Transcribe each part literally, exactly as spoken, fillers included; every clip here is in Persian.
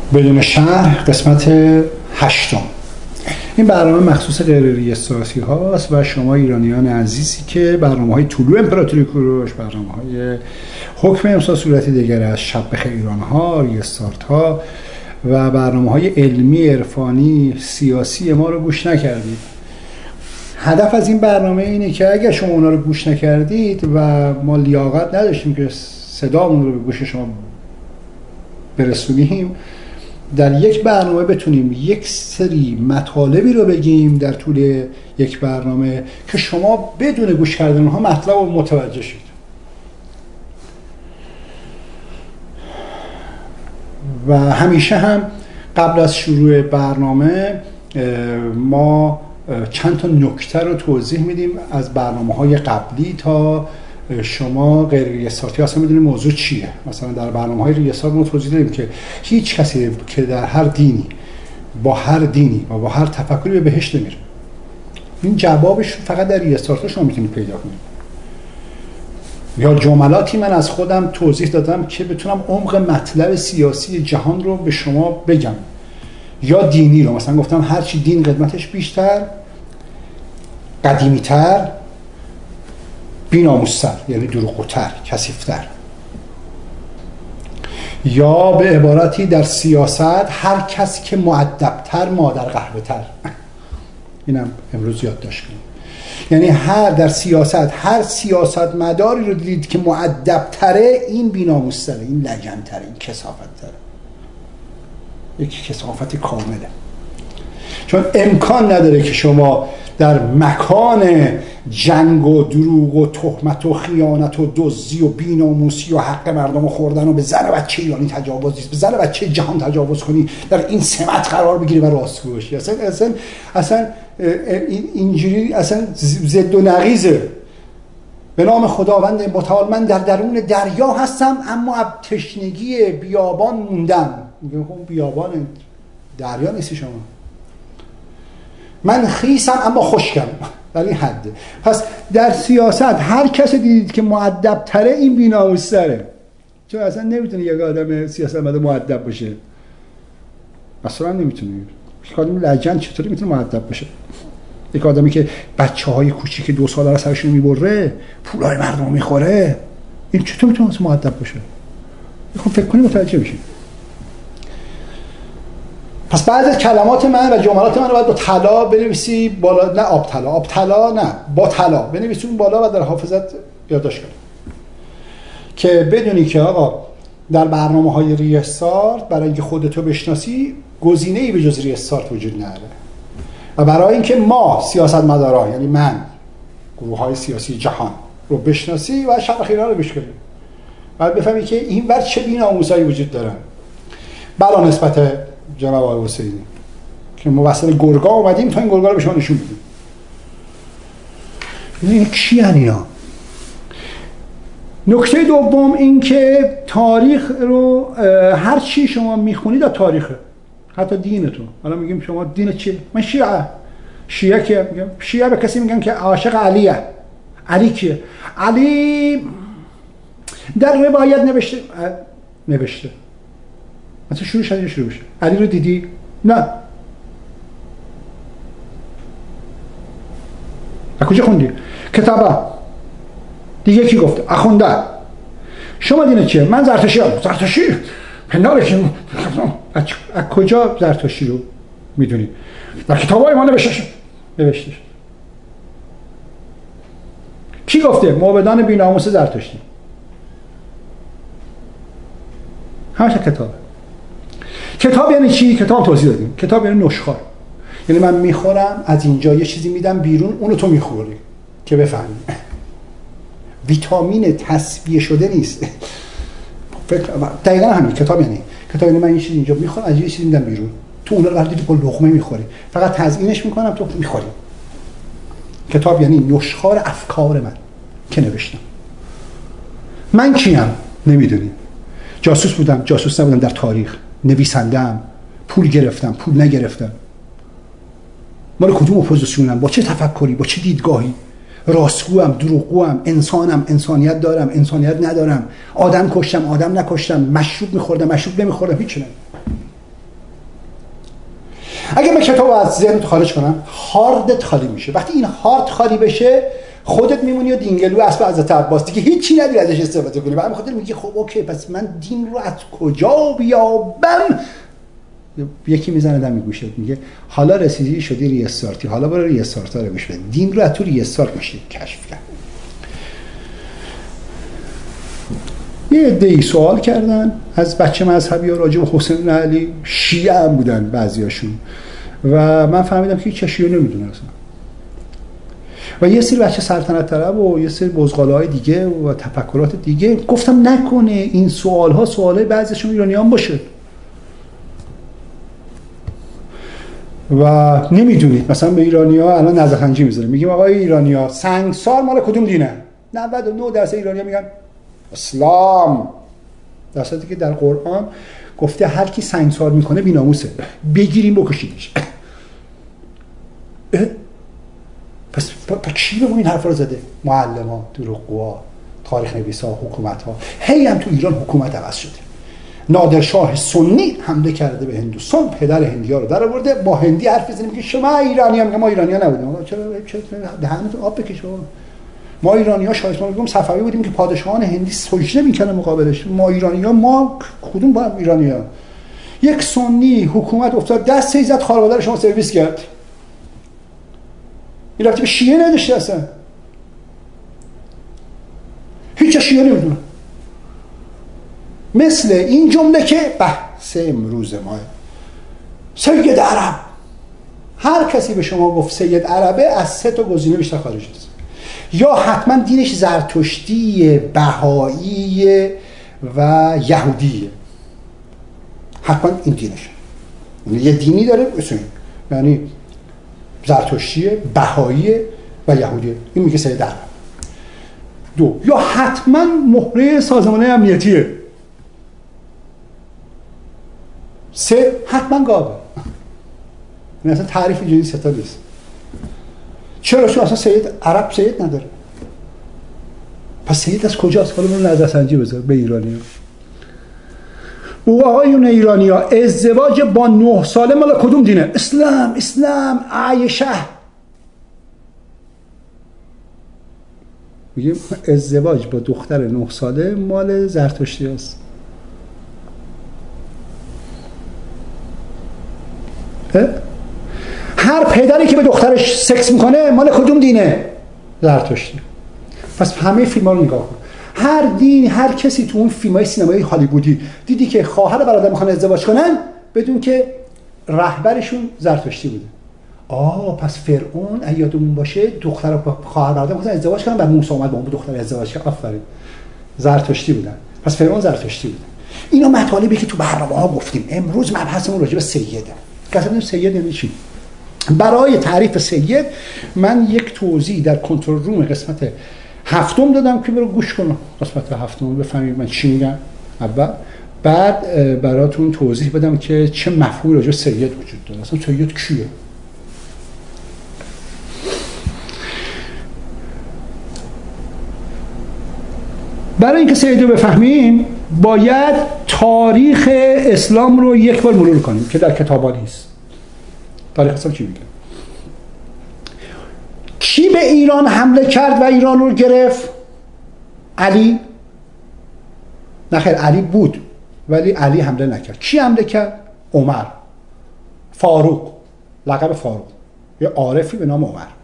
بدون شرح قسمت هشتم. این برنامه مخصوص غیرریاستاتی هاست و شما ایرانیان عزیزی که برنامه های طلوع امپراتوری کوروش، برنامه های حکم امسا صورتی دیگر از شب بخیر ایران ها، ریاستارت ها و برنامه های علمی، عرفانی، سیاسی ما رو گوش نکردید. هدف از این برنامه اینه که اگر شما اونا رو گوش نکردید و ما لیاقت نداشتیم که صدامون رو به گوش شما برسونیم، در یک برنامه بتونیم یک سری مطالبی رو بگیم در طول یک برنامه که شما بدون گوش کردن اونها مطلب رو متوجه شید. و همیشه هم قبل از شروع برنامه ما چند تا نکته رو توضیح میدیم از برنامه‌های قبلی تا شما غیر ریاستاتی اصلا میدونید موضوع چیه. مثلا در برنامه‌های ریاستات ما توضیح دادیم که هیچ کسی که در هر دینی با هر دینی و با هر تفکری به بهشت نمیره. این جوابش فقط در ریاستات شما میتونید پیدا کنید. یا جملاتی من از خودم توضیح دادم که بتونم عمق مطلب سیاسی جهان رو به شما بگم. یا دینی رو مثلا گفتم هرچی دین قدمتش بیشتر، قدیمی‌تر، بی‌ناموس‌تر، یعنی دروغگوتر، کثیف‌تر. یا به عبارتی در سیاست هر کسی که مؤدب‌تر مادر قهوه‌تر. اینم امروز یادداشت کنید. یعنی هر در سیاست هر سیاست مداری رو دیدید که مؤدب‌تره، این بی‌ناموس‌تره، این لجن‌تره، این کثافت‌تره. یک کثافت کامله. چون امکان نداره که شما در مکان جنگ و دروغ و تهمت و خیانت و دزدی و بی‌ناموسی و حق مردم رو خوردن و به زن و بچه ایرانی تجاوز، به زن و بچه جهان تجاوز کنی، در این سمت قرار بگیری و راستگو باشی. اصلا اصلا اصلا اینجوری اصلا ضد و نقیضه. به نام خداوند متعال من در درون دریا هستم اما از تشنگی بیابان موندم. میگه خب بیابان دریا نیستی شما. من خیسم اما خشکم، ولی حده. پس در سیاست هر کسی دیدید که مؤدب تره، این بی‌ناموس تره. چون اصلا نمیتونه یک آدم سیاستمدار مؤدب باشه. اصلا نمیتونه. یک آدم لجن چطوری میتونه مؤدب باشه؟ یک آدمی که بچه‌های کوچیک دو ساله رو سرشون میبره، پولای مردم میخوره، این چطور میتونه مؤدب باشه؟ خب فکر کنید متوجه بشید. پس بعد از کلمات من و جملات من رو باید با طلا بنویسی بالا، نه آب طلا، آب طلا نه، با طلا بنویسی اون بالا و در حافظت یادداشت کنی که بدونی که آقا در برنامه‌های ریاستارت برای اینکه خودتو بشناسی گزینه‌ای به جز ریاستارت وجود نداره. و برای اینکه ما سیاستمداران، یعنی من، گروه‌های سیاسی جهان رو بشناسی و شب خیران رو بشکنی، باید بفهمی که این ور چه بی‌ناموسایی وجود دارن. بلا نسبت جناب آقای حسینی که ما وسط گرگا اومدیم تا این گرگا رو به شما نشون بدیم. این کی هن اینا؟ نکته دوم این که تاریخ رو هر چی شما میخونید از تاریخه، حتی دینتون. حالا میگیم شما دین چیه؟ من شیعه. شیعه که میگم شیعه به کسی میگن که عاشق علیه. علی کیه؟ علی در روایت نوشته نوشته مثلا شروع شد شروع بشه. علی رو دیدی؟ نه. از کجا خوندی؟ کتابا. دیگه کی گفته؟ اخونده. شما دینه چیه؟ من زرتشتی ام. زرتشتی؟ پندارشیم. از کجا زرتشتی رو میدونی؟ در کتابای ما نوشته نوشته کی گفته؟ موبدان بی‌ناموس زرتشتی. همش کتابه. کتاب یعنی چی؟ کتاب توضیح دادیم. کتاب یعنی نشخوار. یعنی من میخورم از اینجا یه چیزی میدم بیرون، اونو تو میخوری که بفهمی. ویتامین تصفیه شده نیست. فکر دقیقاً همین کتاب یعنی کتاب یعنی من یه چیزی اینجا میخورم، از یه چیزی میدم بیرون، تو اون رو بردی با لقمه میخوری، فقط تزیینش میکنم تو میخوری. کتاب یعنی نشخوار افکار من که نوشتم. من کیم؟ نمیدونی. جاسوس بودم، جاسوس نبودم، در تاریخ نویسنده‌ام، پول گرفتم، پول نگرفتم، مال کدوم اپوزیسیونم، با چه تفکری، با چه دیدگاهی، راستگوام، دروغگوام، انسانم، انسانیت دارم، انسانیت ندارم، آدم کشتم، آدم نکشتم، مشروب میخوردم، مشروب نمیخوردم، هیچ نه. اگه من کتاب از ذهنت خارج کنم، هاردت خالی میشه. وقتی این هارد خالی بشه، خودت میمونی و دینگلو اسب حضرت عباس، دیگه هیچی نداری ازش استفاده کنی. بعد خاطر میگی خب اوکی، پس من دین رو از کجا بیابم؟ یکی میزنه دم گوشت میگه حالا رسیدی شدی ریستارتی، حالا برو ریستارت رو گوش بده. دین رو از تو ریستارت میشه کشف کرد. یه عده‌ای سوال کردن از بچه مذهبی ها راجع به حسین علی، شیعه هم بودن بعضیاشون، و من فهمیدم که هیچ شیعه نمیدونه اصلا. و یه سری بچه سلطنت طلب و یه سری بزغاله‌های دیگه و تفکرات دیگه گفتم نکنه این سوال‌ها سوالای بعضیشون ایرانیان باشه و نمیدونید. مثلا به ایرانی‌ها الان نظرخنجی میذاریم، میگیم آقای ایرانی‌ها سنگسار مال کدوم دینه؟ نود و نه درصد ایرانی‌ها میگن اسلام، در صورتی که در قرآن گفته هر کی سنگسار میکنه بی‌ناموسه، بگیریم بکشیدش. پس پس کی به این حرفا رو زده؟ معلما، دروغگوها، تاریخ نویسا، حکومت‌ها. هی هم تو ایران حکومت عوض شده. نادرشاه سنی حمله کرده به هندوستان، پدر هندی‌ها رو درآورده، با هندی حرف می‌زنه میگه شما ایرانی‌ها، میگه ما ایرانی‌ها نبودیم. چرا چرا دهنتون آب بکشه؟ ما ایرانی‌ها شاه اسماعیل میگم صفوی بودیم که پادشاهان هندی سجده می‌کردن مقابلش. ما ایرانی‌ها ما کدوم با ایرانی‌ها؟ یک سنی حکومت افتاد دست زد خانواده شما سرویس کرد. این رابطه به شیعه نداشته اصلا. هیچ شیعه نمیدونه. مثل این جمله که بحث امروز ما، سید عرب، هر کسی به شما گفت سید عربه از سه تا گزینه بیشتر خارج نیست. یا حتما دینش زرتشتی، بهایی و یهودیه، حتما این دینش یه دینی داره اصلا، یعنی زرتشتیه، بهاییه و یهودیه. این میگه سید عرب. دو، یا حتما مهره سازمان امنیتیه. سه، حتما گاوه. این اصلا تعریف جدید ستا نیست. چرا؟ چون اصلا سید عرب سید نداره. پس سید از کجاست؟ حالا من نظرسنجی بذار به ایرانی‌ها. او آقایون ایرانی‌ها ازدواج با نه ساله مال کدوم دینه؟ اسلام. اسلام. عایشه میگیم ازدواج با دختر نه ساله مال زرتشتی است. هر پدری که به دخترش سکس میکنه مال کدوم دینه؟ زرتشتی. پس همه فیلم‌ها رو نگاه کن. هر دین، هر کسی تو اون فیلم‌های سینمایی هالیوودی دیدی که خواهر برادر میخوان ازدواج کنن بدون که رهبرشون زرتشتی بوده. آه پس فرعون یادمون باشه دختر و خواهر برادر میخوان ازدواج کنن، بعد موسی اومد با اون دختر ازدواج کرد. آفرین، زرتشتی بودن. پس فرعون زرتشتی بوده. اینا مطالبی که تو برنامه‌ها گفتیم. امروز مبحثمون راجع به سیده. قصد سید یعنی چی؟ برای تعریف سید من یک توضیح در کنترل روم قسمت هفتم دادم که برو گوش کن قسمت هفتم بفهمید من چی میگم اول، بعد براتون توضیح بدم که چه مفهومی راجع به سید وجود داره. اصلا سید کیه؟ برای اینکه سید رو بفهمیم باید تاریخ اسلام رو یک بار مرور کنیم که در کتابا نیست. تاریخ اسلام چی میگه؟ کی به ایران حمله کرد و ایران رو گرفت؟ علی؟ نخیر، علی بود ولی علی حمله نکرد. کی حمله کرد؟ عمر. فاروق، لقب فاروق، یه عارفی به نام عمر.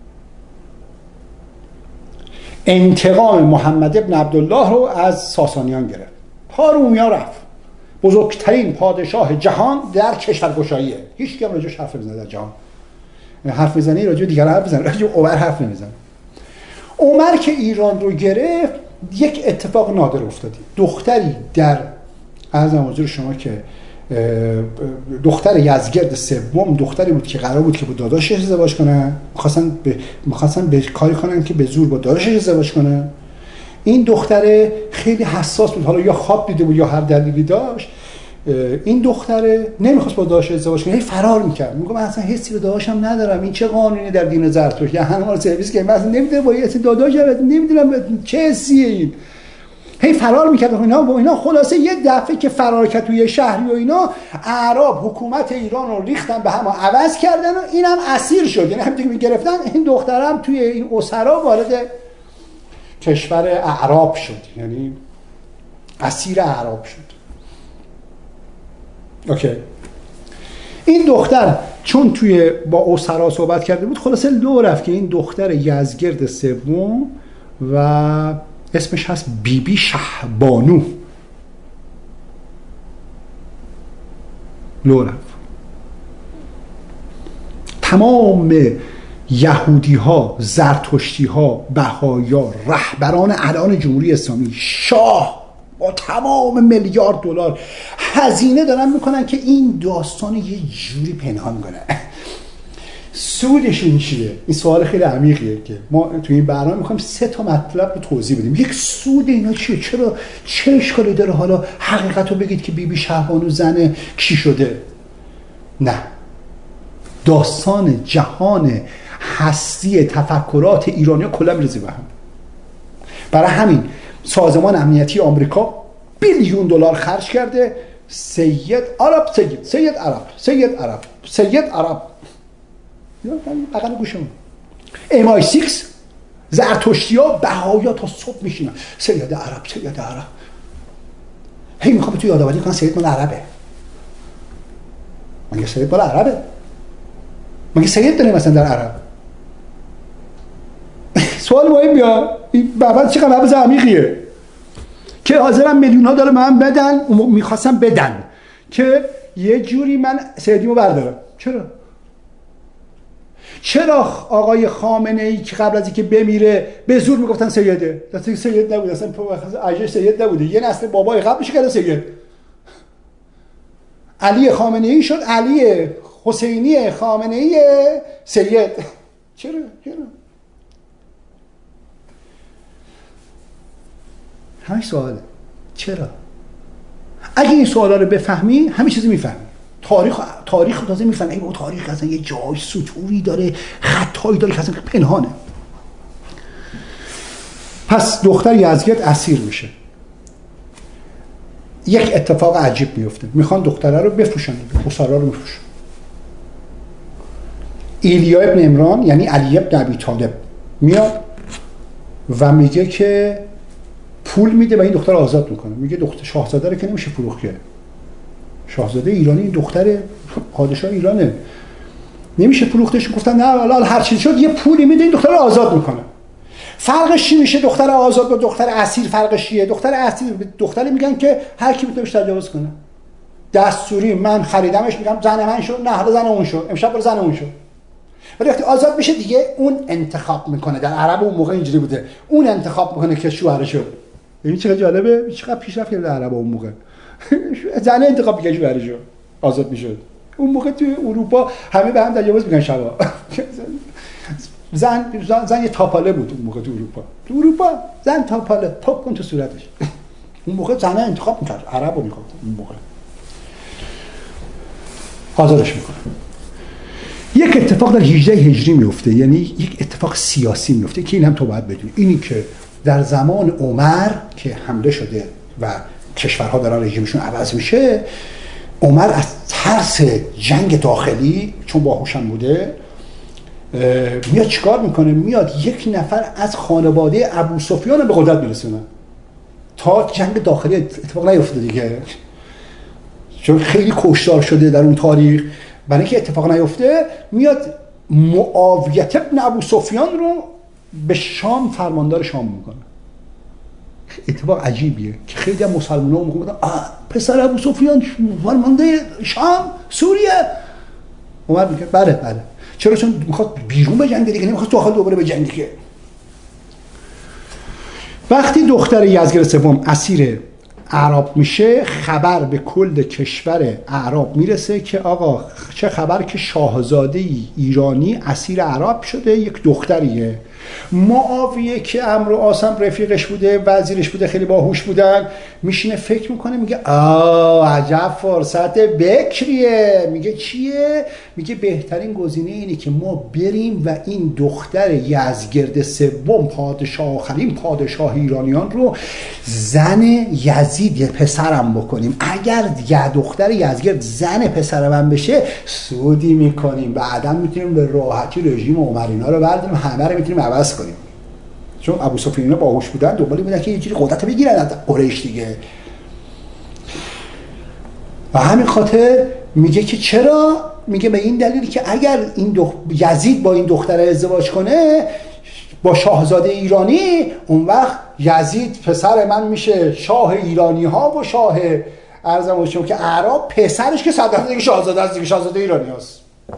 انتقام محمد ابن عبدالله رو از ساسانیان گرفت. پا رومیان رفت. بزرگترین پادشاه جهان در کشورگشاییه. هیچ کی هم راجعش حرف نمیزنه در جهان. حرف میزنی راجع به دیگر حرف میزنه، راجع به عمر حرف نمیزنه. عمر که ایران رو گرفت یک اتفاق نادر افتادی. دختری در عرضم حضور شما که دختر یزگرد سوم دختری بود که قرار بود که با داداشش ازدواج کنه، می‌خواستن به می‌خواستن به کاری کنن که به زور با داداشش ازدواج کنه. این دختره خیلی حساس بود، حالا یا خواب دیده بود یا هر دلیلی داشت. این دختره نمیخواست با داداشش ازدواج کنه، هی فرار میکرد. میگم من اصلا حسی به داداشم ندارم، این چه قانونی در دین زرتشت یا همه رو سرویس که من اصلا نمیدونم با یه داداش نمیدونم چه حسیه این. هی فرار میکرد و اینا و اینا. خلاصه یه دفعه که فرار کرد توی شهری و اینا، اعراب حکومت ایران رو ریختن به هم و عوض کردن و اینم اسیر شد. یعنی همین که میگرفتن این دخترم توی این اسرا وارد کشور اعراب شد، یعنی اسیر اعراب شد. اوکی. این دختر چون توی با اسرا صحبت کرده بود، خلاصه لو رفت که این دختر یزگرد سوم و اسمش هست بی بی شهبانو لو رفت. تمام یهودی ها، زرتشتی ها، بهایا، رهبران الان جمهوری اسلامی، شاه با تمام میلیارد دلار هزینه دارن میکنن که این داستان یه جوری پنهان کنه. سودش این چیه؟ این سوال خیلی عمیقیه که ما تو این برنامه میخوایم سه تا مطلب رو توضیح بدیم. یک، سود اینا چیه؟ چرا چه اشکالی داره حالا حقیقت رو بگید که بی بی شهبانو زن کی شده؟ نه، داستان جهان هستی تفکرات ایرانی ها کلا میرزه به هم. برای همین سازمان امنیتی آمریکا بیلیون دلار خرج کرده سید عرب سید سید عرب سید عرب سید عرب یا بغل گوشمون ام آی شش زرتشتی‌ها بهایا تا صبح میشینن سید عرب سید عرب. هی میخوام تو یادآوری کنم سید مال عربه. مگه سید مال عربه؟ مگه سید داریم مثلا در عرب؟ سوال مهم بیاد. این بابت چقدر بابت عمیقیه که حاضرم میلیون ها داره من بدن، میخواستم بدن که یه جوری من سیدیمو بردارم. چرا؟ چرا آقای خامنه ای که قبل از اینکه بمیره به زور میگفتن سیده؟ دسته سید نبود، اصلا اجش سید نبوده، یه نسل بابای قبلش کرده سید. علی خامنه ای شد علی حسینی خامنه ای سید. چرا؟ چرا؟ همین سواله. چرا؟ اگه این سوالا رو بفهمی همه چیزی میفهمی. تاریخ تاریخ تازه میفهمی. این تاریخ اصلا یه جای سطوری داره، خطایی داره که اصلا پنهانه. پس دختر یزگرد اسیر میشه. یک اتفاق عجیب میفته. میخوان دختره رو بفروشن، اسرا رو میفروشن. ایلیا ابن عمران یعنی علی ابن ابی طالب میاد و میگه که پول میده و این دختر آزاد میکنه. میگه دختر شاهزاده رو که نمیشه فروخت که، شاهزاده ایرانی، این دختر پادشاه ایرانه، نمیشه فروختش. گفتن نه حالا هر چیز شد یه پولی میده این دختر رو آزاد میکنه. فرقش چی میشه دختر آزاد با دختر اسیر؟ فرقش چیه؟ دختر اسیر به دختری میگن که هر کی میتونه تجاوز کنه، دستوری من خریدمش میگم زن من شو، نه حالا زن اون شو، امشب برو زن اون شو. ولی وقتی آزاد میشه دیگه اون انتخاب میکنه. در عرب اون موقع اینجوری بوده، اون انتخاب میکنه که شوهرشو. این چقدر جالبه، چقدر پیشرفت کرده عرب اون موقع. زن انتخاب میکنه شوهرشو، آزاد میشد. اون موقع توی اروپا همه به هم تجاوز میکنن شبا. زن زن, زن یه تاپاله بود اون موقع تو اروپا. تو اروپا زن تاپاله، توپ کن تو صورتش. اون موقع زن انتخاب میکرد، عربو میخواد اون موقع. آزادش میکنه. یک اتفاق در هجده هجری میفته، یعنی یک اتفاق سیاسی میفته که این هم تو باید بدونی. اینی که در زمان عمر که حمله شده و کشورها دارن رژیمشون عوض میشه، عمر از ترس جنگ داخلی چون باهوشم بوده میاد چیکار میکنه؟ میاد یک نفر از خانواده ابو سفیان به قدرت میرسونه تا جنگ داخلی اتفاق نیفته دیگه، چون خیلی کشتار شده در اون تاریخ. برای اینکه اتفاق نیفته میاد معاویه ابن ابو سفیان رو به شام فرماندار شام میکنه. اتفاق عجیبیه که خیلی از مسلمان‌ها میگن آه پسر ابو سفیان فرمانده شام سوریه. عمر میگه بله بله. چرا؟ چون میخواد بیرون به جنگ دیگه، نمیخواد داخل دوباره به جنگ دیگه. وقتی دختر یزگرد سوم اسیر اعراب میشه، خبر به کل کشور اعراب میرسه که آقا چه خبر که شاهزاده ایرانی اسیر اعراب شده، یک دختریه معاویه که عمرو عاص هم رفیقش بوده، وزیرش بوده، خیلی باهوش بودن، میشینه فکر میکنه، میگه آه عجب فرصت بکریه. میگه چیه؟ میگه بهترین گزینه اینه که ما بریم و این دختر یزدگرد سوم، پادشاه آخرین پادشاه ایرانیان رو زن یزید پسرم بکنیم. اگر یه دختر یزدگرد زن پسر من بشه سودی میکنیم، بعدا میتونیم به راحتی رژیم عمرینا رو برداریم، همه رو میتونیم عوض کنیم. چون ابو سفیان باهوش بودن، دنبالی بودن که یه جوری قدرت بگیرن از قریش دیگه. و همین خاطر میگه که چرا؟ میگه به این دلیلی که اگر این دخ... یزید با این دختر ازدواج کنه با شاهزاده ایرانی، اون وقت یزید پسر من میشه شاه ایرانی ها و شاه ارزم باشم که اعراب، پسرش که صدر دیگه شاهزاده است دیگه، شاهزاده ایرانی هست.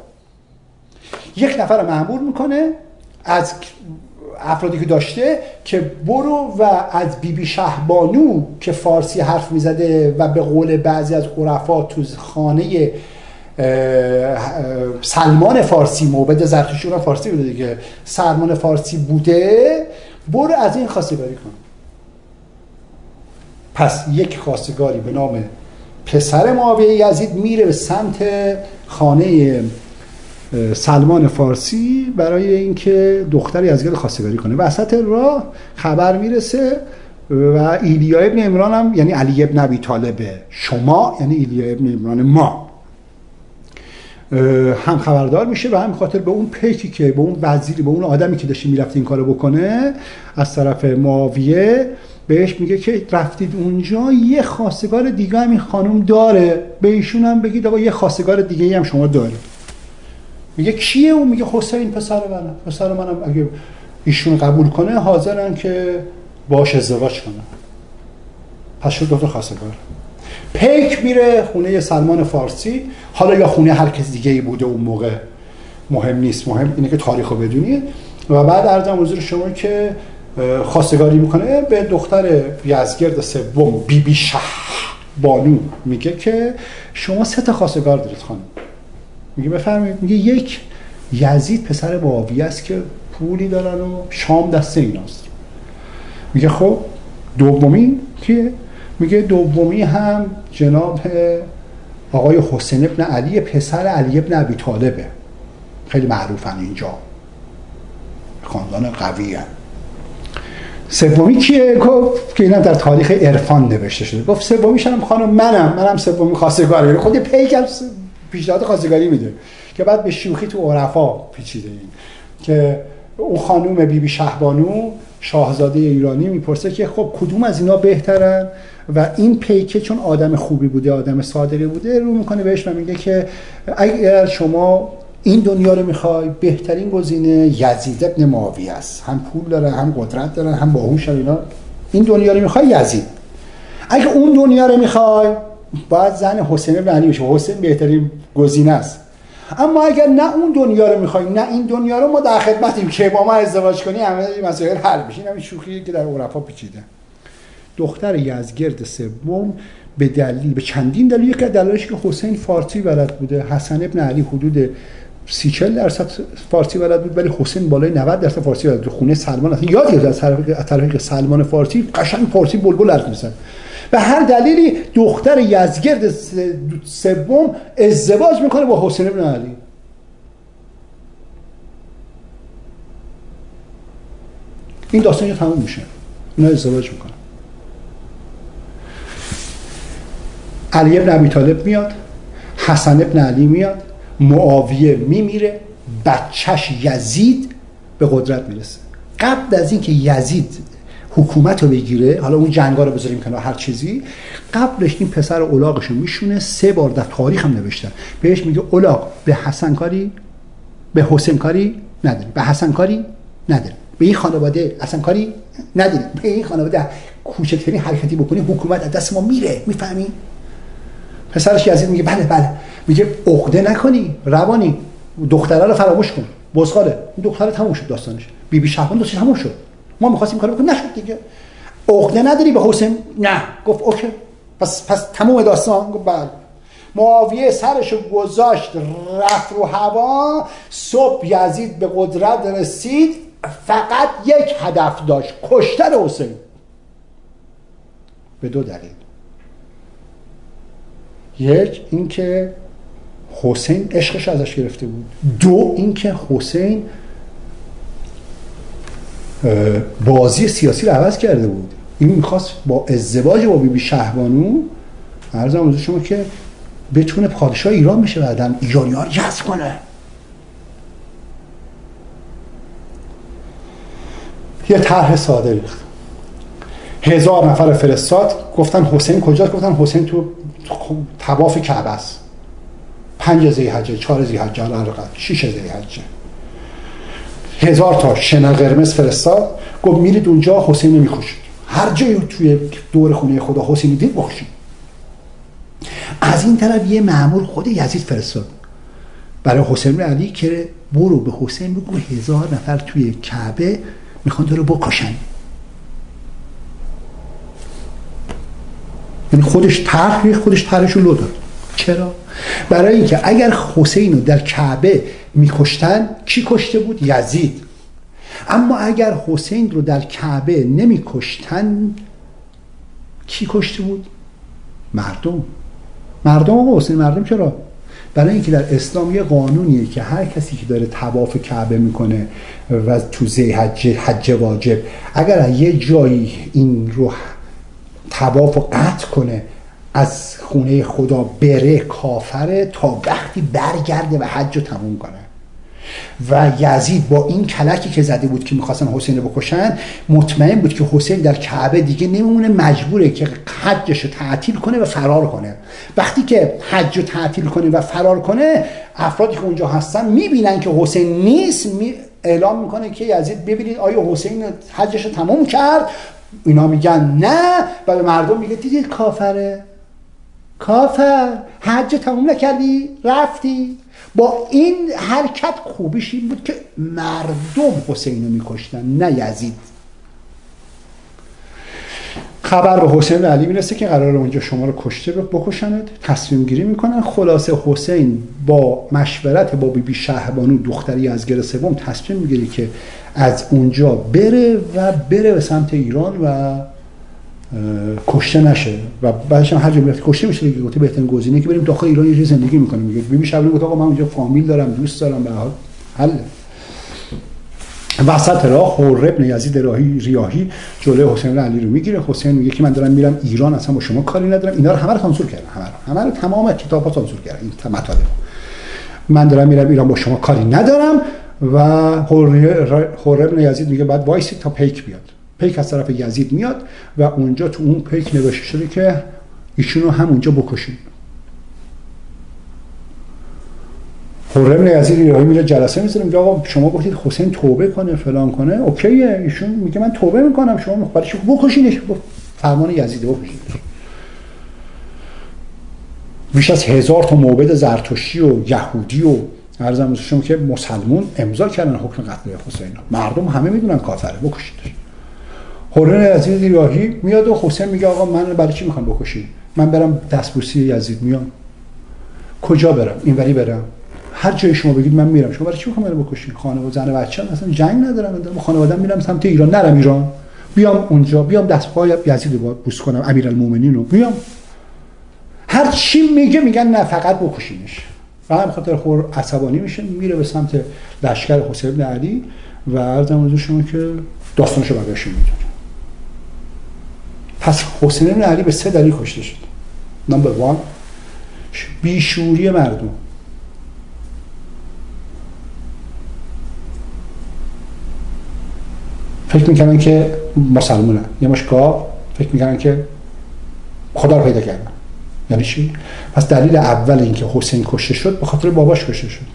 یک نفر رو مأمور میکنه از افرادی که داشته که برو و از بی بی شهبانو که فارسی حرف میزده و به قول بعضی از عرفا تو خانه سلمان فارسی، موبد زرتشتی فارسی بوده دیگه، سلمان فارسی بوده، برو از این خواستگاری کن. پس یک خواستگاری به نام پسر معاویه یزید میره به سمت خانه سلمان فارسی برای اینکه دختر یزدگرد خواستگاری کنه. وسط راه خبر میرسه و ایلیا ابن عمران هم، یعنی علی ابن ابی طالب شما، یعنی ایلیا ابن عمران ما، هم خبردار میشه و هم خاطر به اون پیکی که به اون وزیری، به اون آدمی که داشته میرفت این کارو بکنه از طرف معاویه، بهش میگه که رفتید اونجا یه خواستگار دیگه هم این خانم داره، به ایشون هم بگید آقا یه خواستگار دیگه هم شما دارید. میگه کیه اون؟ میگه حسین پسر منه، پسر منم اگه ایشون قبول کنه حاضرن که باش ازدواج کنن. پس شد دو خواستگار. پیک میره خونه سلمان فارسی، حالا یا خونه هر کس دیگه ای بوده اون موقع مهم نیست، مهم اینه که تاریخو بدونید. و بعد عرضم حضور شما که خواستگاری میکنه به دختر یزدگرد سوم بی بی شهبانو، میگه که شما سه تا خواستگار دارید خانم. میگه بفرمایید. میگه یک یزید پسر معاویه است که پولی دارن و شام دست ایناست. میگه خب دومی کیه؟ میگه دومی هم جناب آقای حسین ابن علی پسر علی ابن ابی طالبه، خیلی معروفن اینجا، خاندان قوی هن. سومی کیه؟ گفت که اینم در تاریخ عرفان نوشته شده. گفت سومیش هم خانم منم، منم سومی خواستگاری. خود پیکر پیشنهاد خواستگاری میده که بعد به شوخی تو عرفا پیچیده این که اون خانم بی بی شهبانو شاهزاده ایرانی میپرسه که خب کدوم از اینا بهترن و این پیکه چون آدم خوبی بوده، آدم صادقی بوده، رو میکنه بهش و میگه که اگر شما این دنیا رو میخوای، بهترین گزینه یزید ابن معاویه است، هم پول داره، هم قدرت داره، هم باهوشه. اینا این دنیا رو میخوای یزید. اگه اون دنیا رو میخوای باید زن حسین ابن علی بشه، حسین بهترین گزینه است. اما اگر نه اون دنیا رو میخوای نه این دنیا رو، ما در خدمتیم که با ما ازدواج کنی، همه مسائل حل میشه. همین شوخی که در عرفا پیچیده. دختر یزدگرد سوم به دلیل به چندین دلیل که دلیلش که حسین فارسی بلد بوده، حسن ابن علی حدود سی چهل درصد فارسی بلد بود، ولی حسین بالای نود درصد فارسی بلد بود. خونه سلمان اصلا یادی از طریق سلمان فارسی قشنگ فارسی بلبل حرف می‌زنه. به هر دلیلی دختر یزدگرد سوم ازدواج میکنه با حسین ابن علی. این داستان یا تموم میشه، اینا ازدواج میکنه. علی ابن ابی طالب میاد، حسن ابن علی میاد، معاویه میمیره، بچهش یزید به قدرت میرسه. قبل از اینکه یزید حکومت رو بگیره، حالا اون جنگا رو بذاریم کنار هر چیزی، قبلش این پسر اولاغش رو میشونه. سه بار در تاریخ هم نوشتن بهش میگه اولاغ به حسن کاری، به حسین کاری نداری، به حسن کاری نداری، به این خانواده حسن کاری نداری، به این خانواده کوچکترین حرکتی بکنی حکومت از دست ما میره. میفهمی؟ پسرش یزید میگه بله بله. میگه عقده نکنی، روانی، دختره رو فراموش کن، بزخاله. اون دختره تموم شد داستانش. بی بی شهبان داستانش تموم شد. ما می‌خواستیم کارو بکنیم نشد دیگه. عقده نداری به حسین؟ نه. گفت اوکی. پس پس تموم داستان. گفت بله. معاویه سرشو گذاشت رفت رو هوا. صبح یزید به قدرت رسید، فقط یک هدف داشت، کشتن حسین. به دو دلیل. یک اینکه حسین عشقش ازش گرفته بود، دو اینکه حسین بازی سیاسی رو عوض کرده بود. این میخواست با ازدواج با بیبی شهبانو، عرضم حضور شما، که بتونه پادشاه ایران بشه، بعدن ایرانی ها رو جذب کنه. یه طرح ساده ریخت، هزار نفر فرستاد، گفتن حسین کجاست؟ گفتن حسین تو طواف کعبه است. پنج ذی‌حجه، چهار ذی‌حجه، الان شش ذی‌حجه. هزار تا شنا قرمز فرستاد، گفت میرید اونجا حسین رو میکشید، هر جایی توی دور خونه خدا حسین دید بکشید. از این طرف یه مأمور خود یزید فرستاد برای حسین علی که برو به حسین بگو هزار نفر توی کعبه میخوان تو رو بکشن. یعنی خودش طرح خودش طرحشو لو داد. چرا؟ برای اینکه اگر حسین رو در کعبه میکشتن، کی کشته بود؟ یزید. اما اگر حسین رو در کعبه نمیکشتن، کی کشته بود؟ مردم. مردم آقا حسین مردم. چرا؟ برای اینکه در اسلام یه قانونیه که هر کسی که داره طواف کعبه میکنه و تو ذی‌حجه حج واجب، اگر یه جایی این رو طواف رو قطع کنه از خونه خدا بره، کافره تا وقتی برگرده و حج رو تموم کنه. و یزید با این کلکی که زده بود که میخواستن حسین رو بکشن، مطمئن بود که حسین در کعبه دیگه نمیمونه، مجبوره که حجش رو تعطیل کنه و فرار کنه. وقتی که حج رو تعطیل کنه و فرار کنه، افرادی که اونجا هستن میبینن که حسین نیست، می اعلام میکنه که یزید ببینید آیا حسین حجش رو تموم کرد؟ اینا میگن نه، و به مردم میگه دیدید کافره، کافر، حج تموم نکردی رفتی. با این حرکت خوبیش این بود که مردم حسین رو میکشتن، نه یزید. خبر به حسین علی میرسه که قراره اونجا شما رو کشته بکشند، تصمیم گیری میکنن. خلاصه حسین با مشورت با بیبی شهبانو دختری یزدگرد سوم تصمیم میگیره که از اونجا بره و بره به سمت ایران و کشته نشه. و بعدش هم هر جا میرفت کشته میشه دیگه. گفت بهترین گزینه که بریم داخل ایران یه جای زندگی میکنیم. میگه بیبی شهبانو گفت آقا من اونجا فامیل دارم، دوست دارم، به هر حال حل. وسط راه حر ابن یزید راهی ریاحی جلوی حسین علی رو میگیره. حسین میگه که من دارم میرم ایران، اصلا با شما کاری ندارم. اینا رو همه رو سانسور کردن، همه رو همه رو تمام کتابا سانسور کردن این مطالب. من دارم میرم ایران، با شما کاری ندارم. و حر ابن یزید میگه بعد وایسی تا پیک بیاد. پیک از طرف یزید میاد و اونجا تو اون پیک نوشته شده که ایشونو هم اونجا بکشید. حر ابن یزید ریاحی میره جلسه میذاره، میگه آقا شما گفتید حسین توبه کنه فلان کنه، اوکیه. ایشون میگه من توبه میکنم، شما برای چی بکشینش؟ فرمان یزید بکشید. بیش از هزار تا معبد زرتشتی و یهودی و عرضم شما که مسلمون امضا کردن حکم قتل حسین. مردم همه میدونن کافره، بکشیدش. حر یزید ریاحی میاد و حسین میگه آقا من برای چی میخوام بکشی؟ من برم دستبوسی یزید میام. کجا برم؟ اینوری برم؟ هر جای شما بگید من میرم. شما برای چی میخوام منو بکشین؟ خانواده زن و بچه‌ام اصلا جنگ ندارم، من خانواده‌ام میرم سمت ایران. نرم ایران، بیام اونجا، بیام دستپای یزید رو بوس کنم، امیرالمومنین رو بیام. هر چی میگه میگن نه فقط بکشینش. و هم خاطر خور عصبانی میشه، میره به سمت لشکر حسین بن علی و عرضم حضور شما که داستانشو بقیه‌اش میدونه. پس حسین بن علی به سه دلیل کشته شد. نمبر وان، بیشوری مردم. فکر میکنن که مسلمونن، یه مشکا فکر میکنن که خدا رو پیدا کردن. یعنی چی؟ پس دلیل اول این که حسین کشته شد به خاطر باباش کشته شد.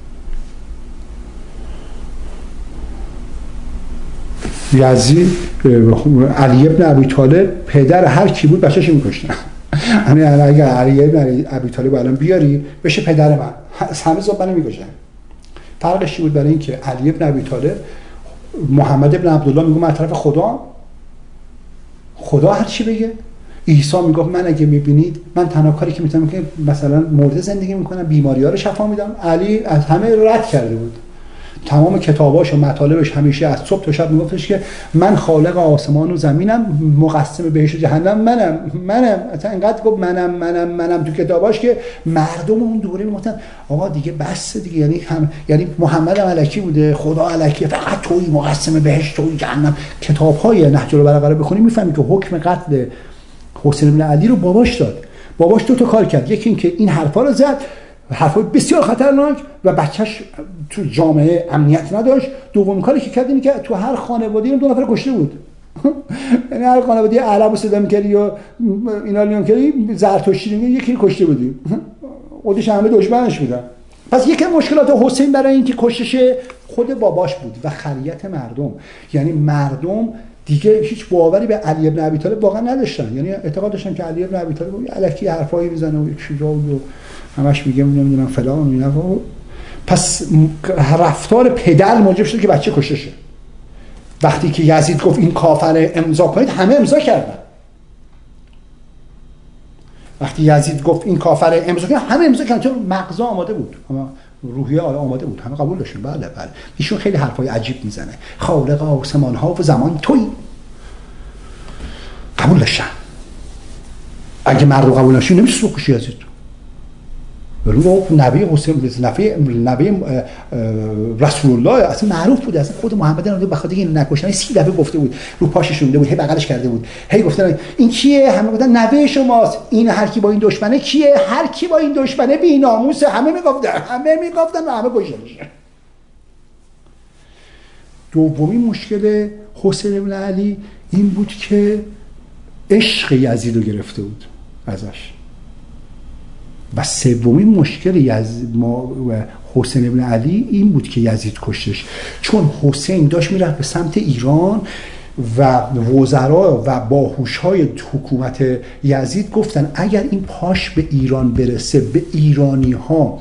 یزید علی ابن ابی طالب پدر هر کی بود بچه‌ش می‌کشتن. یعنی اگر علی ابن ابی طالب الان بیاری بشه پدر من، همه زبان می‌کشن. فرقش چی بود؟ برای اینکه علی ابن ابی طالب محمد ابن عبدالله میگه من از طرف خدا، خدا هر چی بگه. عیسی میگه من اگه میبینید من تنها کاری که میتونم که مثلا مرده زندگی میکنم، بیماری‌ها رو شفا میدم. علی از همه رد کرده بود. تمام کتاباش و مطالبش همیشه از صبح تا شب میگفتش که من خالق آسمان و زمینم، مقسم بهشت و جهنم منم منم اصلا اینقدر گفت منم منم منم تو کتاباش که مردم اون دوره میگفتن آقا دیگه بس دیگه، یعنی هم یعنی محمد هم الکی بوده، خدا الکی، فقط توی مقسم بهشت و جهنم. کتاب‌های نهج البلاغه بخونی میفهمی که حکم قتل حسین بن علی رو باباش داد. باباش دو تا کار کرد، یکی این که این حرفا رو زد، حرفای بسیار خطرناک و بچهش تو جامعه امنیت نداشت. دومین کاری که کرد اینه که تو هر خانواده‌ای دو نفر کشته بود. یعنی هر خانواده‌ای عربو صدا می‌کردی یا اینا لیون کردی زرتشتی یکی رو کشته بودی، خودش همه دشمنش بودن. پس یکی از مشکلات حسین برای اینکه کشش خود باباش بود و خریت مردم، یعنی مردم دیگه هیچ باوری به علی ابن ابی طالب واقعا نداشتن، یعنی اعتقاد داشتن که علی ابن ابی طالب الکی حرفایی میزنه و یک شجاعی و همش میگه نمیدونم فلان و اینا. پس رفتار پدر موجب شد که بچه کشته شه. وقتی که یزید گفت این کافر امضا کنید، همه امضا کردن. وقتی یزید گفت این کافر امضا کنید، همه امضا کردن، چون مغزا آماده بود، اما روحیه آماده بود، همه قبول داشتن. بله بله ایشون خیلی حرفای عجیب میزنه، خالق آسمان ها و زمان تویی، قبول داشتن. اگه مرد رو قبول نشی نمیشه سوکشی یزید. رو نبی حسین نبی نبی رسول الله اصلا معروف بود، اصلا خود محمد هم به خاطر این نکشتن سی دفعه گفته بود، رو پاشش شونده بود، هی بغلش کرده بود، هی گفتن این کیه؟ همه گفتن نبی شماست. این هر کی با این دشمنه کیه؟ هر کی با این دشمنه بی‌ناموسه. همه میگفتن همه میگفتن و همه کشتنش. دومین مشکل حسین بن علی این بود که عشق یزید رو گرفته بود ازش. و سومین مشکل یزید ما حسین بن علی این بود که یزید کشتش، چون حسین داشت میرفت به سمت ایران و وزرا و باهوش‌های حکومت یزید گفتن اگر این پاش به ایران برسه، به ایرانی‌ها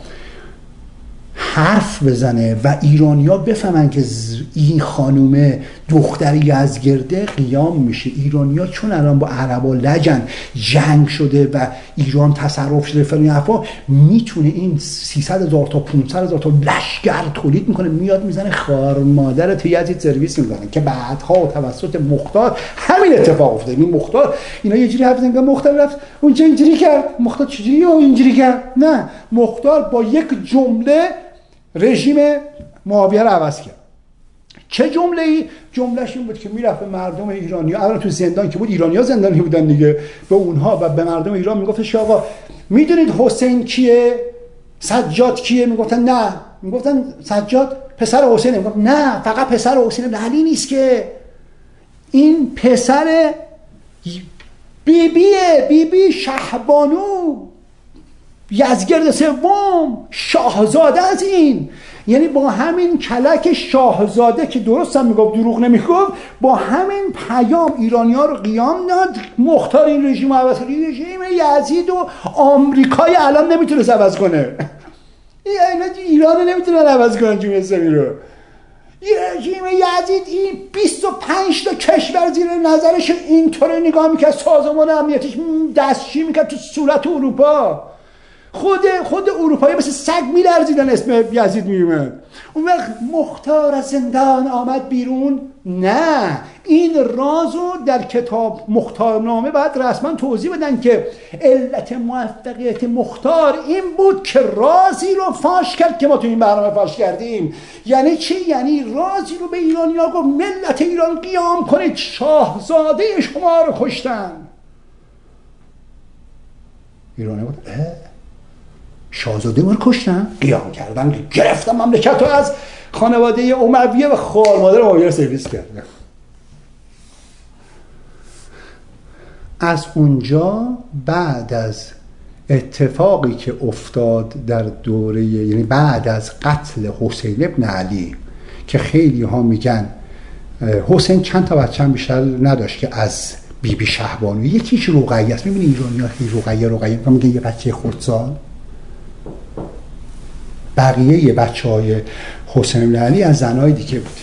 حرف بزنه و ایرانی‌ها بفهمن که این خانومه دختر یزگرده، قیام میشه. ایرانی‌ها چون الان با عربا لجن، جنگ شده و ایران تصرف شده فلان حرفا، میتونه این سیصد هزار تا پانصد هزار تا لشکر تولید میکنه، میاد میزنه خار مادر تو یزید سرویس میکنه. که بعدها توسط مختار همین اتفاق افتاد. این مختار اینا یه جوری حرف زدن که مختار رفت اونجا اینجوری کرد. مختار چجوری اینجوری کرد؟ نه، مختار با یک جمله رژیم معاویه رو عوض کرد. چه جمله ای؟ جملهش این بود که میرفت به مردم ایرانی ها، اولا تو زندان که بود ایرانی ها زندانی بودن دیگه، به اونها و به مردم ایران میگفتش آقا میدونید حسین کیه؟ سجاد کیه؟ میگفتن نه. میگفتن سجاد پسر حسینه. میگفت نه، فقط پسر حسین بن علی نیست که، این پسر بیبیه، بیبی شهبانو یزگرد سوم، شاهزاده از این. یعنی با همین کلک شاهزاده که درست هم میگفت، دروغ نمیگفت، با همین پیام ایرانی ها رو قیام داد. مختار این رژیم عوض کرد. رژیم یزید و آمریکای الان نمیتونه عوض کنه. ایران نمیتونه عوض کنه جمهوری اسلامی رو. رژیم یزید این بیست و پنج تا کشور زیر نظرش اینطوری نگاه میکرد، سازمان امنیتیش دستشویی میکرد تو صورت اروپا. خود خود اروپایی مثل سگ میلرزیدن اسم یزید میومد. اون وقت مختار از زندان آمد بیرون. نه، این رازو در کتاب مختارنامه باید رسما توضیح بدن که علت موفقیت مختار این بود که رازی رو فاش کرد که ما تو این برنامه فاش کردیم. یعنی چی؟ یعنی رازی رو به ایرانی‌ها گفت ملت ایران قیام کنید، شاهزاده شما رو کشتن. ایرانی بود اه شاهزاده ما رو کشتن، قیام کردن، گرفتن مملکت رو از خانواده امویه و خوار مادر امویه رو سرویس کردن. از اونجا بعد از اتفاقی که افتاد در دوره، یعنی بعد از قتل حسین ابن علی که خیلی ها میگن حسین چند تا بچه هم بیشتر نداشت که از بی بی شهبانو، یکیش رقیه است. میبینی ایرانی ها خیلی رقیه رقیه میگن یه بچه خردسال. بقیه یه بچه های حسین بن علی از زنهای دیگه بود.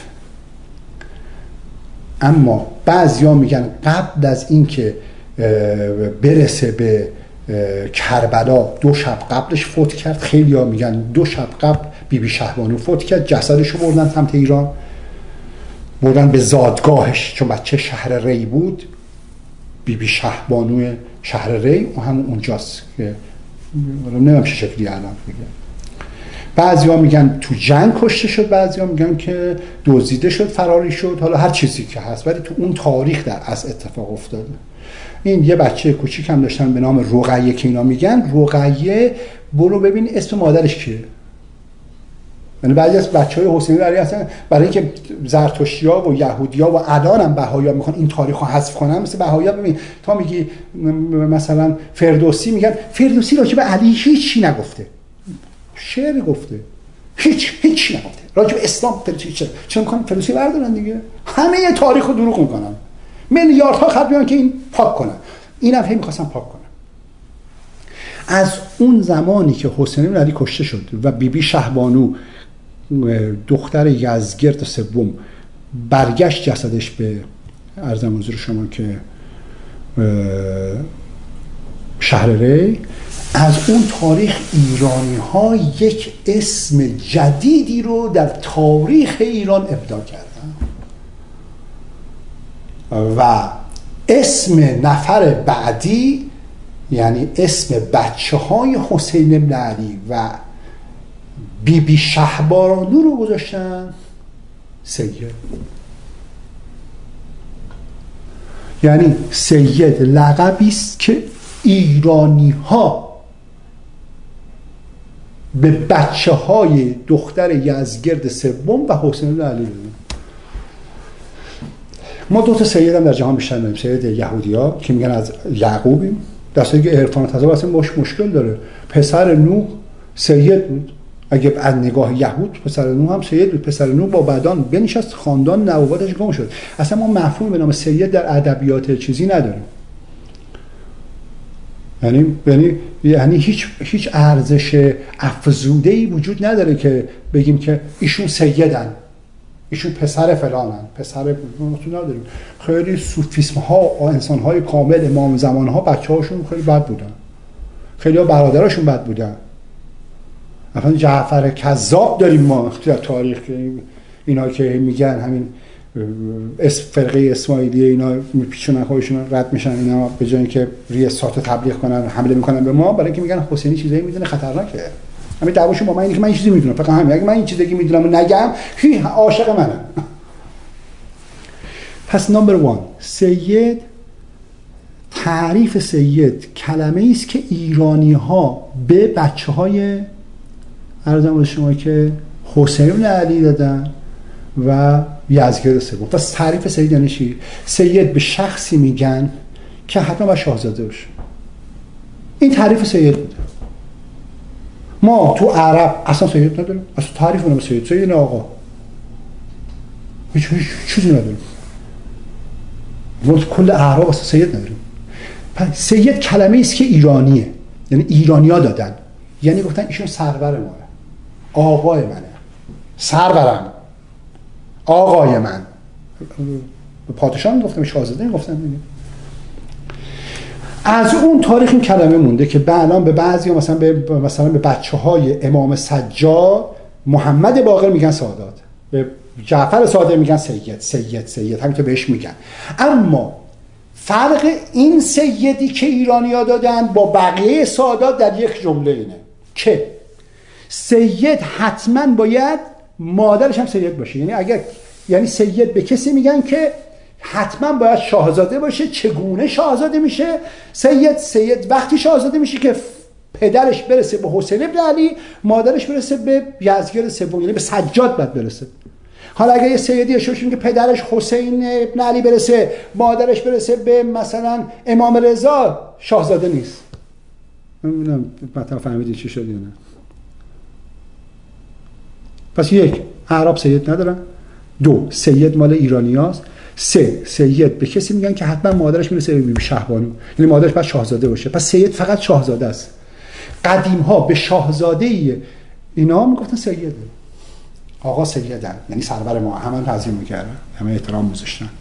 اما بعضی ها میگن قبل از این که برسه به کربلا دو شب قبلش فوت کرد. خیلی ها میگن دو شب قبل بی بی شهبانو فوت کرد، جسدش رو بردن سمت ایران، بردن به زادگاهش، چون بچه شهر ری بود. بی بی شهبانو شهر ری اون هم اونجاست که نمیدونم چه شکلی الان میگه. بعضیا میگن تو جنگ کشته شد، بعضیا میگن که دزدیده شد، فراری شد، حالا هر چیزی که هست، ولی تو اون تاریخ در از اتفاق افتاده. این یه بچه کوچیک هم داشتن به نام رقیه که اینا میگن رقیه، برو ببین اسم مادرش کیه. یعنی بعضی از بچهای حسینی علی هستن برای اینکه زرتشتی‌ها و یهودی‌ها و الان هم بهائی‌ها میخوان این تاریخو حذف کنن، مثل بهائی‌ها ببین تا میگی مثلا فردوسی میگن فردوسی راجع به علی هیچی نگفته، شعر گفته، هیچ هیچ نگفته راجع به اسلام. فردوسی چه چون میخوان فردوسی بردارن دیگه، همه تاریخو دروغ میکنن، میلیاردها خرج میکنن که این پاک کنن. اینم هم می‌خواستن پاک کنن. از اون زمانی که حسین بن علی کشته شد و بی بی شهبانو دختر یزدگرد سوم برگشت جسدش به عرضم حضور شما که شهر ری، از اون تاریخ ایرانی ها یک اسم جدیدی رو در تاریخ ایران ابداع کردن و اسم نفر بعدی، یعنی اسم بچه های حسین بن علی و بی بی شهبانو رو گذاشتن سید. یعنی سید لقبی است که ایرانی ها به بچه های دختر یزدگرد سوم و حسین بن علی دادن. ما دو تا سید هم در جهان بیشتر داریم، سید یهودی ها که میگن از یعقوبیم، دسته که عرفان تازه اصلا باش مشکل داره. پسر نوح سید بود، اگه از نگاه یهود پسر نوح هم سید بود. پسر نوح با بدان بنشست، خاندان نبوتش گم شد. اصلا ما مفهوم به نام سید در ادبیات چیزی نداریم. یعنی یعنی یعنی هیچ هیچ ارزش افزوده‌ای وجود نداره که بگیم که ایشون سیدن، ایشون پسر فلانن، پسر تو نداریم. خیلی سوفیسم ها و انسان های کامل امام زمان ها بچه هاشون خیلی بد بودن، خیلی ها برادراشون بد بودن. مثلا جعفر کذاب داریم ما در تاریخ، اینا که میگن همین اس فرقه اسماعیلیه اینا میپیچونن خودشون رد میشن، اینا به جای اینکه ریاست تبلیغ کنن حمله میکنن به ما، برای اینکه میگن حسینی چیزایی میدونه خطرناکه. همین دعواشون با من اینه که من این چیزی میدونم، فقط همین. اگه من این چیزی میدونم و نگم هی عاشق منم. پس نمبر وان، سید، تعریف سید کلمه ای است که ایرانی ها به بچه های عرضم به شما که حسین بن علی دادن و یزدگرد سوم. پس تعریف سید یعنی چی؟ سید به شخصی میگن که حتما باید شاهزاده باشه. این تعریف سید بوده. ما تو عرب اصلا سید نداریم، اصلا تعریف نام سید، سید نه آقا، هیچ هیچ چیزی نداریم. ما کل اعراب اصلا سید نداریم. پس سید کلمه ایست که ایرانیه، یعنی ایرانیا دادن، یعنی گفتن ایشون سرور ماه، آقای منه، سرورم، آقای من. به پادشاه میگفتم، شاهزاده میگفتم. از اون تاریخ این کلمه مونده که الان به بعضی مثلا به مثلا به بچه‌های امام سجاد محمد باقر میگن سادات، به جعفر صادق میگن سید، سید سید همین که بهش میگن. اما فرق این سیدی که ایرانی‌ها دادن با بقیه سادات در یک جمله اینه که سید حتما باید مادرش هم سید باشه. یعنی اگر یعنی سید به کسی میگن که حتما باید شاهزاده باشه. چگونه شاهزاده میشه؟ سید سید وقتی شاهزاده میشه که پدرش برسه به حسین بن علی، مادرش برسه به یزدگرد سوم، یعنی به سجاد باید برسه. حالا اگه یه سیدی شوشیم که پدرش حسین بن علی برسه، مادرش برسه به مثلا امام رضا، شاهزاده نیست. نمیدونم مثلا فهمیدید چی شد یا نه. پس یک، اعراب سید ندارن. دو، سید مال ایرانیاست. سه، سید به کسی میگن که حتما مادرش میرسه به بی بی شهبانو، یعنی مادرش باید شاهزاده باشه. پس سید فقط شاهزاده است. قدیم ها به شاهزاده اینا میگفتن سیده، آقا سیدن، یعنی سرور ما، همه تعظیم میکردن، همه احترام میذاشتن.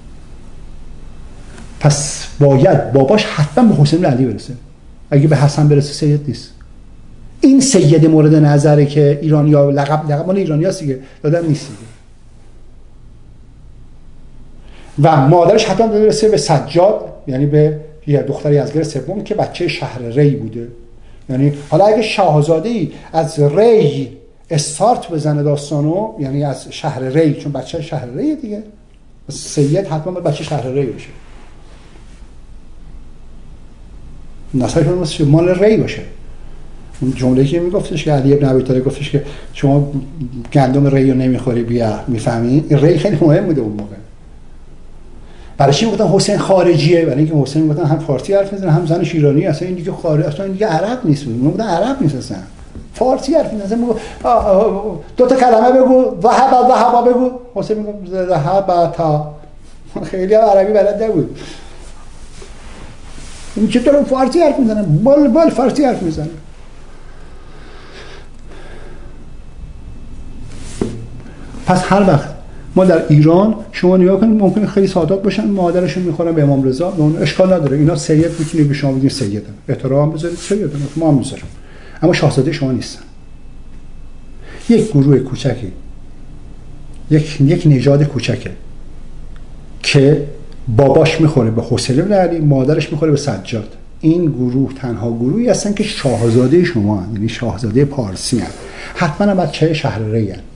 پس باید باباش حتما به حسین بن علی برسه. اگه به حسن برسه سید نیست. این سید مورد نظره که ایرانی‌ها لقب لقب مال ایرانی‌هاست دیگه، دادن نیست دیگه. و مادرش حتما برسه به سجاد، یعنی به یه دختر یزدگرد سوم که بچه شهر ری بوده. یعنی حالا اگه شاهزاده‌ای از ری استارت بزنه داستانو، یعنی از شهر ری، چون بچه شهر ری دیگه، سید حتما باید بچه شهر ری باشه، نسلش مال ری باشه. اون جمله‌ای که میگفتش که علی ابن ابی طالب گفتش که شما گندم ری رو نمیخوری بیا، میفهمی؟ این ری خیلی مهم بوده اون موقع. برای چی میگفتن حسین خارجیه؟ برای اینکه حسین میگفتن هم فارسی حرف میزنه هم زنش ایرانی، اصلا این دیگه خارج، اصلا این دیگه عرب نیست. میگفتن عرب نیست، اصلا فارسی حرف میزنه. دو تا کلمه بگو، ذهب ذهب بگو، حسین میگفت ذهب تا، خیلی هم عربی بلد نبود. این چطور فارسی حرف میزنه؟ بال بال فارسی حرف میزنه. پس هر وقت ما در ایران شما نگاه کنید، ممکنه خیلی سادات باشن، مادرشون میخورن به امام رضا، اون اشکال نداره، اینا سید میتونید به شما بگید سیدن، احترام بذارید سیدن، ما هم میذاریم، اما شاهزاده شما نیستن. یک گروه کوچکی، یک یک نژاد کوچکه که باباش میخوره به حسین بن علی، مادرش میخوره به سجاد. این گروه تنها گروهی هستن که شاهزاده شما هستن، یعنی شاهزاده پارسی هستن. حتما هم بچه شهر ری هستن،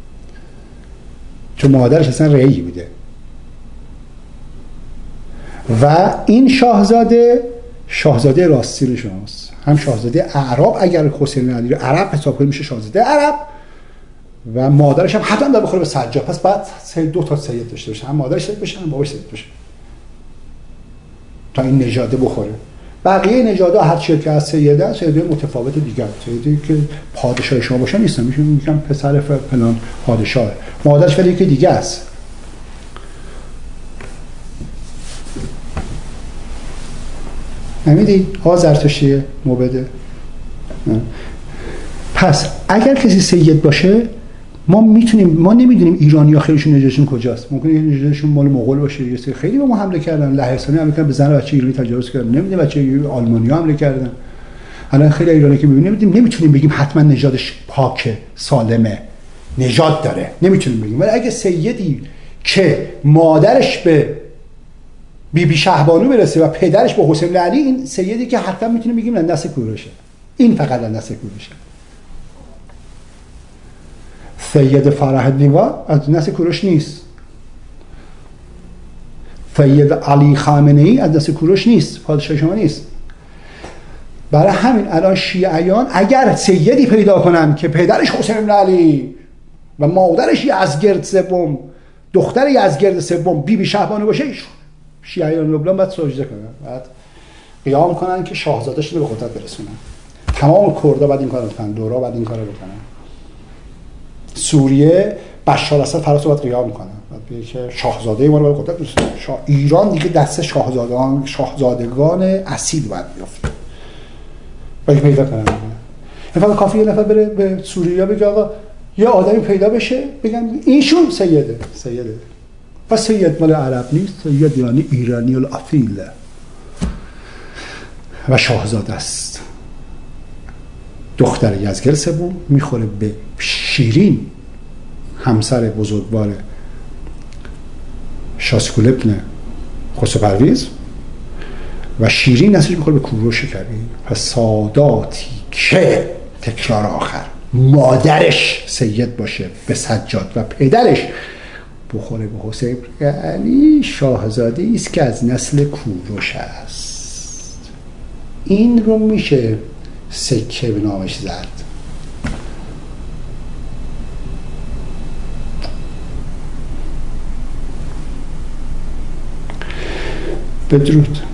چون مادرش اصلا ری بوده. و این شاهزاده شاهزاده راستین شماست، هم شاهزاده اعراب، اگر حسین بن علی رو عرب حساب کنیم میشه شاهزاده عرب، و مادرش هم حتما باید بخوره به سجاد. پس بعد سه دو تا سید داشته باشه، هم مادرش سید بشه هم باباش سید بشه، تا این نژاده بخوره. بقیه نژادها هر چی که از سیده سیده متفاوت دیگر، سیدی که پادشاه شما باشن نیستن، میشه میگم پسر فلان پادشاه، مادرش ولی که دیگه است. نمیدی ها زرتشتیه مبده. پس اگر کسی سید باشه، ما میتونیم، ما نمیدونیم ایرانی ها خیلیشون نژادشون کجاست. ممکنه نژادشون مال مغول باشه، یه سری خیلی به ما حمله کردن، لهستانی حمله کردن، به زن بچه ایرانی تجاوز کردن، نمیدونیم بچه آلمانی ها حمله کردن. الان خیلی ایرانی که میبینیم نمیدونیم، نمیتونیم بگیم حتما نژادش پاکه سالمه، نژاد داره، نمیتونیم بگیم. ولی اگه سیدی که مادرش به بی بی شهبانو برسه و پدرش به حسین بن علی، این سیدی که حتما میتونیم بگیم نسل کوروشه. این فقط نسل کوروشه. سید فرح دیوا از نسل کوروش نیست، سید علی خامنه ای از نسل کوروش نیست، پادشاه شما نیست. برای همین الان شیعیان اگر سیدی پیدا کنن که پدرش حسین بن علی و مادرش یزدگرد سوم، دختر یزدگرد سوم بی بی شهبانو باشه، شیعیان لبنان باید سجده کنن، بعد قیام کنن که شاهزاده‌شون رو به قدرت برسونن. تمام کردها بعد این کارو بکنن، دورا بعد این کارو بکنن. سوریه بشار اسد فراس باید قیام میکنه، بعد بگه که شاهزاده ما رو به قدرت برسونن. شاه... ایران دیگه دست شاهزادگان شاهزادگان اصیل باید بیفته. باید پیدا کنن. مثلا کافیه یه نفر بره به سوریه بگه آقا یه آدمی پیدا بشه، بگن ایشون سیده، سیده. پس سید مال عرب نیست، سید یعنی ایرانی الاصیل و شاهزاده است. دختر یزدگرد سوم میخوره به شیرین، همسر بزرگوار شاسکول ابن خسرو پرویز، و شیرین نسلش میخوره به کوروش کبیر. پس ساداتی که تکرار آخر مادرش سید باشه به سجاد و پدرش بخوره به حسین بن علی، شاهزاده است که از نسل کوروش است. این رو میشه سکه به نامش زد. بدرود.